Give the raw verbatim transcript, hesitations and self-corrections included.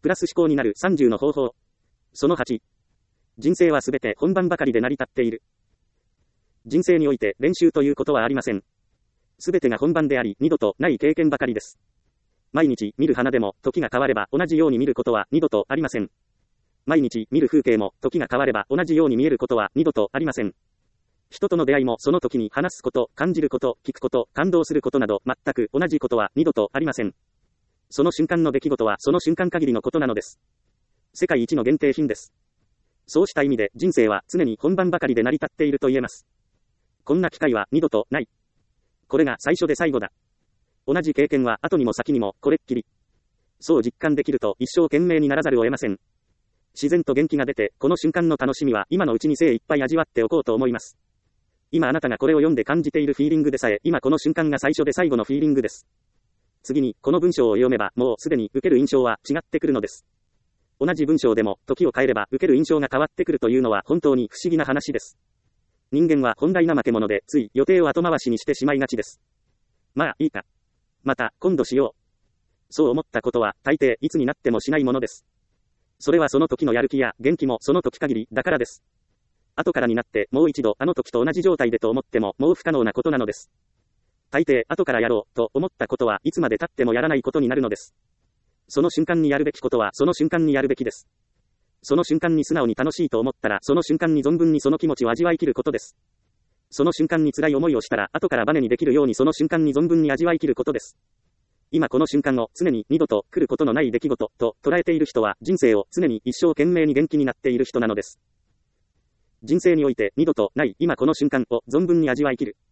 プラス思考になるさんじゅうの方法。そのはち。人生はすべて本番ばかりで成り立っている。人生において練習ということはありません。すべてが本番であり、二度とない経験ばかりです。毎日見る花でも、時が変われば同じように見ることは二度とありません。毎日見る風景も、時が変われば同じように見えることは二度とありません。人との出会いもその時に話すこと、感じること、聞くこと、感動することなど、全く同じことは二度とありません。その瞬間の出来事はその瞬間限りのことなのです。世界一の限定品です。そうした意味で人生は常に本番ばかりで成り立っていると言えます。こんな機会は二度とない。これが最初で最後だ。同じ経験は後にも先にもこれっきり。そう実感できると一生懸命にならざるを得ません。自然と元気が出て、この瞬間の楽しみは今のうちに精一杯味わっておこうと思います。今あなたがこれを読んで感じているフィーリングでさえ、今この瞬間が最初で最後のフィーリングです。次に、この文章を読めば、もうすでに受ける印象は違ってくるのです。同じ文章でも、時を変えれば受ける印象が変わってくるというのは本当に不思議な話です。人間は本来怠け者で、つい予定を後回しにしてしまいがちです。まあ、いいか。また、今度しよう。そう思ったことは、大抵いつになってもしないものです。それはその時のやる気や元気もその時限りだからです。後からになってもう一度あの時と同じ状態でと思ってももう不可能なことなのです。大抵後からやろうと思ったことはいつまで経ってもやらないことになるのです。その瞬間にやるべきことはその瞬間にやるべきです。その瞬間に素直に楽しいと思ったらその瞬間に存分にその気持ちを味わい切ることです。その瞬間に辛い思いをしたら後からバネにできるようにその瞬間に存分に味わい切ることです。今この瞬間を常に二度と来ることのない出来事と捉えている人は人生を常に一生懸命に元気になっている人なのです。人生において二度とない今この瞬間を存分に味わい切る。